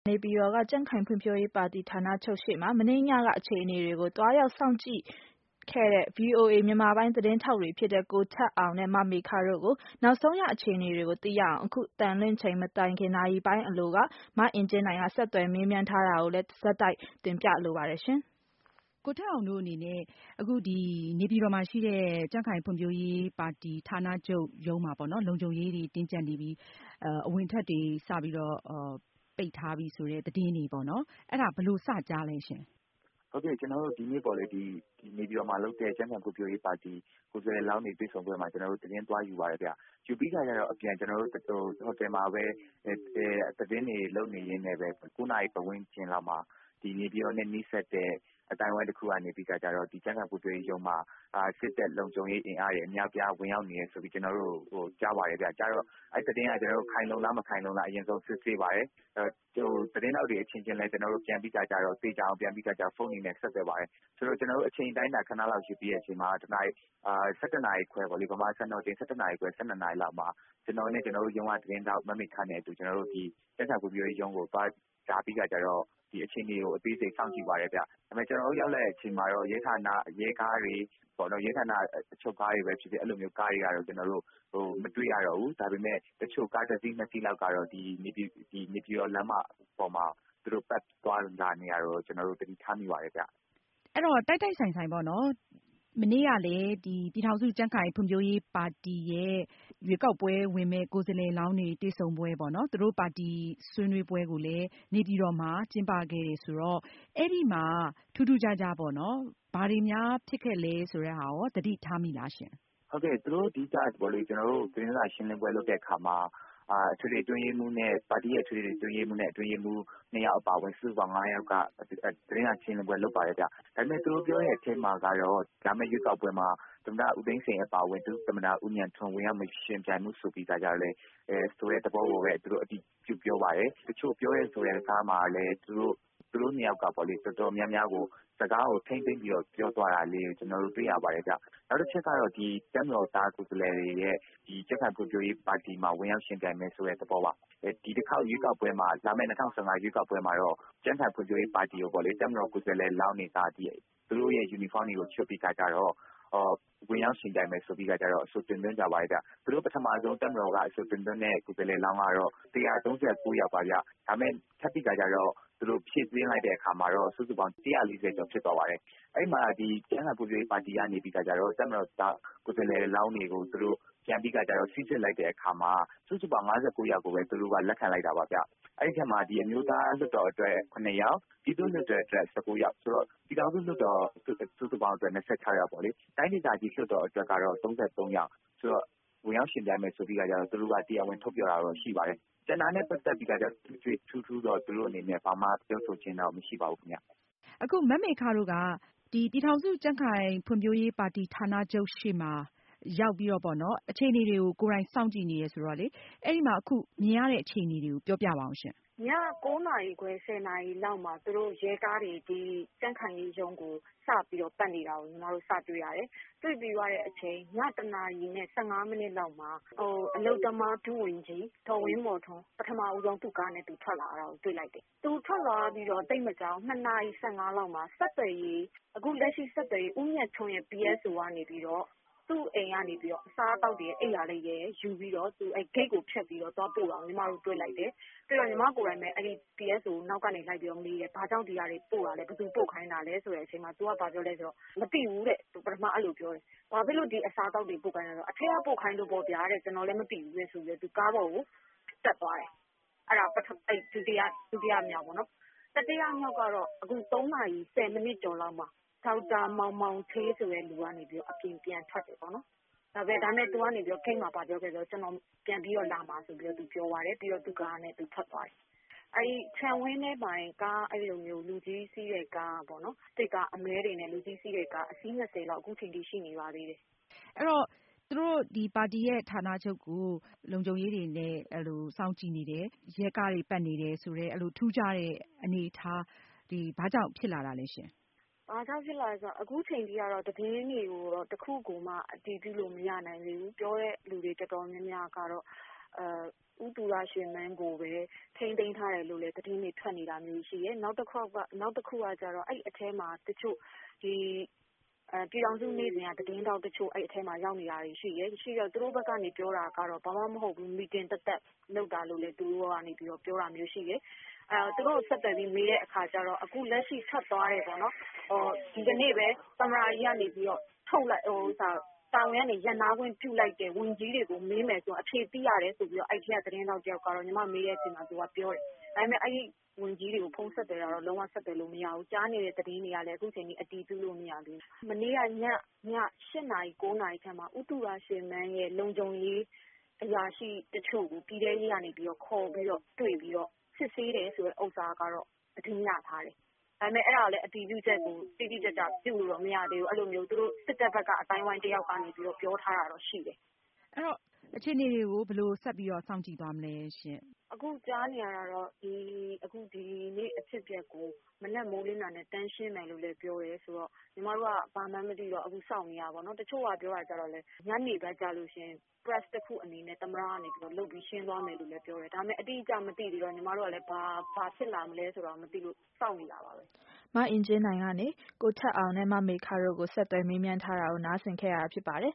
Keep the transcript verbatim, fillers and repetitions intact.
နေပြည်တော်ကကြံ့ခိုင်ဖွံ့ဖြိုးရေးပါတီဌာနချုပ်ရှေ့မှာမနေ့ညကအခြေအနေတွေကိုသွားရောက်စောင့်ကြည့်ခဲ့တဲ့ ဗွီအိုအေမြန်မာပိုင်းသတင်းထောက်တွေဖြစ်တဲ့ကိုထက်အောင်နဲ့မမေခတို့ကိုနောက်ဆုံးရအခြေအနေတွေကိုသိရအောင်အခုတန်လွင့်ချိန်မတိုင်ခင်နာရီပိုင်းအလိုကမအင်ကြင်းနိုင်ကဆက်သွယ်မေးမြန်းထားတာကိုလည်းဇက်တိုက်တင်ပြလိုပါတယ်ရှင်။ကိုထက်အောင်တို့အနေနဲ့အခုဒီနေပြည်တော်မှာရှိတဲ့ကြံ့ခိုင်ဖွံ့ဖြိုးရေးပါတီဌာနချုပ်ရုံးမှာပေါ့နော်လုံခြုံရေးတွေတင်းကျပ်နေပြီးအဝင်ထက်တွေစပြီးတော့ပိတ်ထားပြီဆိုတဲ့သတင်းတွေပေါ့နော်အဲ့ဒါဘယ်လိုစကြားလဲရှင်။ဟုတ်ကဲ့ကျွန်တော်တို့ဒီနေ့ပေါ့လေဒီနေပြည်တော်မှာလုပ်တဲ့ကြံ့ခိုင်ဖွံ့ဖြိုးရေးပါတီကိုယ်စားလှယ်လောင်းတွေတွေ့ဆုံပွဲမှာကျွန်တော်တို့သတင်းသွားယူပါတယ်ဗျ။ယူပြီးကြတော့အပြန်ကျွန်တော်တို့ဟိုတယ်မှာပဲသတင်းတွေလုပ်နေရင်းနဲ့ပဲကိုးနာရီပတ်ဝန်းကျင်လောက်မှာဒီနေပြည်တော်နဲ့နီးစပ်တဲ့အတိုင်းဝိုင်းတစ်ခုကနေပြီးကြတော့ဒီကြံ့ခိုင်ဖွံ့ဖြိုးရေးရုံးမှာစစ်တပ်လုံခြုံရေးအင်အားတွေအများပြားဝင်ရောက်နေရဆိုပြီးကျွန်တော်တို့ဟိုကြားပါတယ်ဗျ။ကြားတော့အဲ့သတင်းကကျွန်တော်တို့ခိုင်လုံလားမခိုင်လုံလားအရင်ဆုံးစစ်ဆေးပါတယ်။ဟိုသတင်းအောက်တွေအချင်းချင်းလဲကျွန်တော်တို့ပြန်ပြီးကြတော့သိကြအောင်ပြန်ပြီးကြတော့ဖုန်းနေနဲ့ဆက်သွယ်ပါတယ်။ဆိုတော့ကျွန်တော်တို့အချိန်တိုင်းတာခဏလောက်ယူပြီးတဲ့အချိန်မှာတနားအာ၁၇နာရီခွဲပေါ့လေဗမာစံတော်ချိန်၁၇နာရီခွဲ၁၂နာရီလောက်မှာကျွန်တော်နဲ့ကျွန်တော်တို့ရုံးကသတင်းတောက်မမိခန့်နဲ့အတူကျွန်တော်တို့ဒီကြံ့ခိုင်ဖွံ့ဖြိုးရေးရုံးကိုသွားဓာပြီးကြတော့ဒီအခြေအနေကိုအသေးစိတ်စောင့်ကြည့်ပါတယ်ဗျ။ဒါပေမဲ့ကျွန်တော်တို့ရောက်လာတဲ့အချိန်မှာတော့ရဲဌာနရဲကားတွေပေါ့နော်ရဲဌာနအချုပ်ကားတွေပဲဖြစ်ဖြစ်အဲ့လိုမျိုးကားတွေကတော့ကျွန်တော်တို့ဟိုမတွေ့ရတော့ဘူးဒါပေမဲ့တချို့ကားတစ်စီးနှစ်စီးလောက်ကတော့ဒီနေပြည်ဒီနေပြည်တော်လမ်းမပေါ်မှာသူတို့ပတ်သွားလာနေရတော့ကျွန်တော်တို့တတိထားမိပါတယ်ဗျ။အဲ့တော့တိုက်တိုက်ဆိုင်ဆိုင်ပေါ့နော်မနေ့ကလည်းဒီပြည်ထောင်စုကြံ့ခိုင်ဖွံ့ဖြိုးရေးပါတီရဲ့ရွေးကောက်ပွဲဝင်မဲ့ကိုယ်စားလှယ်လောင်းတွေတွေ့ဆုံပွဲပေါ့နော်သူတို့ပါတီဆွေးနွေးပွဲကိုလည်းနေပြည်တော်မှာကျင်းပခဲ့တယ်ဆိုတော့အဲ့ဒီမှာထူးထူးခြားခြားပေါ့နော်ဘာတွေများဖြစ်ခဲ့လဲဆိုတဲ့ဟာရောသတိထားမိလားရှင်ဟုတ်ကဲ့သူတို့ဒီကပေါ့လေကျွန်တော်တို့သတင်းစာရှင်းလင်းပွဲလုပ်တဲ့အခါမှာအာအထွေထွေအတွင်းရေးမှူးနဲ့ပါတီရဲ့အထွေထွေအတွင်းရေးမှူးနဲ့အတွင်းရေးမှူးနှစ်ယောက်အပါဝင်စုစုပေါင်း၅ယောက်ကသတင်းစာရှင်းလင်းပွဲလုပ်ပါတယ်ဗျ။ဒါပေမဲ့သူတို့ပြောတဲ့အချိန်မှာကတော့ဒါမဲ့ရွေးကောက်ပွဲမှာသမ္မတဦးသိန်းစိန်အပါဝင်သူသမ္မတဦးဉာဏ်ထွန်းဝင်ရောက်မရှင်ပြိုင်မှုဆိုပြီးကြကြလဲအဲဆိုတဲ့သဘောကိုပဲသူတို့အတိပြုပြောပါတယ်။တချို့ပြောရဲဆိုတဲ့ကားမှာလည်းသူတို့သူတို့နှစ်ယောက်ကပေါ့လေတော်တော်များများကိုစကားကိုထိမ့်သိမ့်ပြီးတော့ပြောသွားတာလေးကျွန်တော်တို့တွေ့ရပါတယ်ဗျ။နောက်တစ်ချက်ကတော့ဒီတမ်တော်သားကိုယ်စားလှယ်တွေရဲ့ဒီကြက်ခိုင်ဖွံ့ဖြိုးရေးပါတီမှာဝင်ရောက်ရှင်ပြိုင်မယ်ဆိုတဲ့သဘောပါ။အဲဒီတစ်ခေါက်ရွေးကောက်ပွဲမှာလာမယ့်၂၀၁၅ရွေးကောက်ပွဲမှာတော့ကြက်ခိုင်ဖွံ့ဖြိုးရေးပါတီကိုပေါ့လေတမ်တော်ကိုယ်စားလှယ်လောင်းနေတာဒီသူတို့ရဲ့ယူနီဖောင်းတွေကိုချွတ်ပြီးကြတော့အော်ဝင်ရောက်ရှင်ပြိုင်မယ်ဆိုပြီးကြတော့အဆိုတင်သွင်းကြပါတယ်ဗျ။သူတို့ပထမဆုံးတမ်တော်ကအဆိုတင်သွင်းတဲ့ကိုယ်စားလှယ်လောင်းကတော့၁၃၉ယောက်ပါဗျ။ဒါမဲ့ထပ်ပြီးကြတော့သူတို့ဖြည့်သွင်းလိုက်တဲ့အခါမှာတော့စုစုပေါင်း၁၄၀ကျော်ဖြစ်သွားပါတယ်။အဲ့မှာဒီကြံ့ခိုင်ဖွံ့ဖြိုးရေးပါတီကနေပြီးကြတော့တမ်တော်သားကိုယ်စားလှယ်လောင်းတွေကိုသူတို့ပြန်ပြီးကြတော့စီစစ်လိုက်တဲ့အခါမှာစုစုပေါင်း၅၉ယောက်ကိုပဲသူတို့ကလက်ခံလိုက်တာပါဗျ။အဲ့ဒီထက်မှာဒီအမျိုးသားလွှတ်တော်အတွက်9ယောက်ပြည်သူ့လွှတ်တော်အတွက်၁၉ယောက်ဆိုတော့ပြည်ထောင်စုလွှတ်တော်စုစုပေါင်းအတွက်၂၆ယောက်ပေါ့လေ။တိုင်းဒေသကြီးလွှတ်တော်အတွက်ကတော့၃၃ယောက်ဆိုတော့ဝင်ရောက်ရှင်ပြိုင်မယ်ဆိုပြီးကြတော့သူတို့ကတရားဝင်ထုတ်ပြောတာတော့ရှိပါတယ်။ကျန်တာနဲ့ပတ်သက်ပြီးကြတော့ထူးထူးတော့သူတို့အနေနဲ့ဘာမှပြောဆိုခြင်းတော့မရှိပါဘူးခင်ဗျ။အခုမမေခတို့ကဒီပြည်ထောင်စုကြံ့ခိုင်ဖွံ့ဖြိုးရေးပါတီဌာနချုပ်ရှေ့မှာရောက်ပြီးတော့ပေါ့နော်အခြေအနေတွေကိုကိုယ်တိုင်စောင့်ကြည့်နေရဆိုတော့လေအဲ့ဒီမှာအခုမြင်ရတဲ့အခြေအနေတွေကိုပြောပြပါအောင်ရှင်။ည၉နာရီခွဲ၁၀နာရီလောက်မှာသူတို့ရဲကားတွေဒီကြံ့ခိုင်ရေးရုံးကိုစပြီးတော့ပတ်နေတာကိုညီမတို့စတွေ့ရတယ်။တွေ့ပြီးသွားတဲ့အချိန်ညတနာရီနဲ့၁၅မိနစ်လောက်မှာဟိုအလုတ္တမဒုဝန်ကြီးဒေါ်ဝင်းမော်ထွန်းပထမဦးဆုံးသူ့ကားနဲ့သူထွက်လာတာကိုတွေ့လိုက်တယ်။သူထွက်လာပြီးတော့တိတ်မကြောင်၂နာရီ၁၅လောက်မှာဆက်သွယ်ရေးအခုလက်ရှိဆက်သွယ်ရေးဦးမြတ်ထွန်းရဲ့ B S O ကနေပြီးတော့သူ့အိမ်ကနေပြီးတော့အစားအသောက်တွေအိပ်ရာလေးရဲ့ယူပြီးတော့သူအဲဂိတ်ကိုဖျက်ပြီးတော့သွားပို့အောင်ညီမတို့တွေ့လိုက်တယ်။ပြီးတော့ညီမကိုယ်တိုင်ပဲအဲ့ဒီ B S O နောက်ကနေလိုက်ပြီးတော့မေးတယ်။ဘာကြောင့်ဒီဟာတွေပို့တာလဲဘယ်သူပို့ခိုင်းတာလဲဆိုတဲ့အချိန်မှာ तू ကဘာပြောလဲဆိုတော့မသိဘူးတဲ့သူပထမအဲ့လိုပြောတယ်။ဘာဖြစ်လို့ဒီအစားအသောက်တွေပို့ခိုင်းလဲဆိုတော့အထက်ကပို့ခိုင်းလို့ပေါ့ဗျာတဲ့ကျွန်တော်လည်းမသိဘူးလေဆိုပြီးတော့ तू ကားပေါ်ကိုတက်သွားတယ်။အဲ့ဒါပထမအဲ့ဒုတိယဒုတိယမြောက်ပေါ့နော်။တတိယမြောက်ကတော့အခု၃နာရီ၁၀မိနစ်ကျော်လောက်မှာဒေါက်တာမောင်မောင်သေးဆိုတဲ့လူကနေပြီးတော့အပြင်ပြန်ထွက်တယ်ပေါ့နော်။ဒါပဲဒါနဲ့ तू ကနေပြီးတော့ခိတ်မှာပါပြောခဲ့ဆိုတော့ကျွန်တော်ပြန်ပြီးတော့လာမှာဆိုပြီးတော့ तू ပြောသွားတယ်ပြီးတော့ तू ကားနဲ့ तू ထွက်သွားတယ်။အဲ့ဒီခြံဝင်းထဲမှာကားအဲ့လိုမျိုးလူကြီးစီးတဲ့ကားပေါ့နော်တိတ်ကအမဲတွေနဲ့လူကြီးစီးတဲ့ကားအစီး၂၀လောက်အခုချိန်ထိရှိနေပါသေးတယ်။အဲ့တော့သူတို့ဒီပါတီရဲ့ဌာနချုပ်ကိုလုံခြုံရေးတွေနဲ့အဲ့လိုစောင့်ကြည့်နေတယ်ရဲကားတွေပတ်နေတယ်ဆိုတော့အဲ့လိုထူးခြားတဲ့အနေအထားဒီဘာကြောင့်ဖြစ်လာတာလဲရှင်။ဘာကြောင့်ဖြစ်လာလဲဆိုတော့အခုချိန်ကြီးကတော့သတင်းတွေကိုတော့တခုကိုမှအတည်ပြုလို့မရနိုင်သေးဘူးပြောတဲ့လူတွေတော်တော်များများကတော့ဥတူရာရွှေမန်းကိုပဲထိန်းသိမ်းထားတယ်လို့လည်းသတင်းတွေထွက်နေတာမျိုးရှိတယ်။နောက်တစ်ခုကနောက်တစ်ခုကကြတော့အဲ့အထဲမှာတချို့ဒီအဲပြည်ထောင်စုနေ့စဉ်ကသတင်းတောက်တချို့အဲ့အထဲမှာရောက်နေတာတွေရှိရဲရှိတော့သူတို့ဘက်ကနေပြောတာကတော့ဘာမှမဟုတ်ဘူးမီတင်တက်တက်လုပ်တာလို့လည်းသူတို့ကနေပြီးတော့ပြောတာမျိုးရှိရဲအဲသူတို့ဆက်တယ်ပြီးမေးတဲ့အခါကျတော့အခုလက်ရှိဆက်သွားတယ်ပေါ့နော်ဟိုဒီကနေ့ပဲသမရာကြီးကနေပြီးတော့ထုတ်လိုက်ဟိုစာတောင်ရနေရန်နာခွင့်ပြုလိုက်တဲ့ဝင်ကြီးတွေကိုမေးမယ်ဆိုအဖြေသိရတယ်ဆိုပြီးတော့အဲ့ဒီကသတင်းတောက်တယောက်ကတော့ညီမမေးတဲ့အချိန်မှာသူကပြောတယ်ဒါပေမဲ့အဲ့ဒီဝင်ကြီးတွေကိုဖုံးဆက်တယ်တော့လုံးဝဆက်တယ်လို့မရဘူးကြားနေတဲ့သတင်းတွေကလည်းအခုချိန်ကြီးအတီးပြုလို့မရဘူးမနေ့ကညည၈နာရီ၉နာရီခန့်မှာဥတူရာရွှေမန်းရဲ့လုံခြုံရေးအရာရှိတချို့ကိုပြည်ထဲရေးကနေပြီးတော့ခေါ်ပြီးတော့တွေ့ပြီးတော့စစ်ဆေးတယ်ဆိုတဲ့ဥစ္စာကတော့အထင်ရထားတယ်ဒါပေမဲ့အဲ့ဒါလည်းအတီးပြုချက်ကိုတိတိကျကျပြုလို့တော့မရသေးဘူးအဲ့လိုမျိုးသူတို့စစ်တပ်ဘက်ကအတိုင်းဝိုင်းတယောက်ကနေပြီးတော့ပြောထားတာတော့ရှိတယ်အဲ့တော့အခြေအနေတွေကိုဘယ်လိုဆက်ပြီးတော့စောင့်ကြည့်သွားမလဲရှင်အခုကြားနေရတာတော့ဒီအခုဒီနေ့အဖြစ်အပျက်ကိုမနက်မိုးလင်းတာနဲ့တန်းရှင်းမယ်လို့လည်းပြောရဲဆိုတော့ညီမတို့ကဘာမှမသိတော့အခုစောင့်နေရပါတော့တချို့ကပြောတာကြတော့လေညနေဘက်ကြလို့ရှင် press တစ်ခုအနေနဲ့သမရကနေပြီးတော့လုပ်ပြီးရှင်းသွားမယ်လို့လည်းပြောတယ်ဒါပေမဲ့အတိအကျမသိသေးတော့ညီမတို့ကလည်းဘာဘာဖြစ်လာမလဲဆိုတော့မသိလို့စောင့်နေတာပါပဲမအင်ကြင်းနိုင်ကနေကိုထက်အောင်နဲ့မမေခါတို့ကိုဆက်သွယ်မေးမြန်းထားတာကိုနားဆင်ခဲ့ရတာဖြစ်ပါတယ်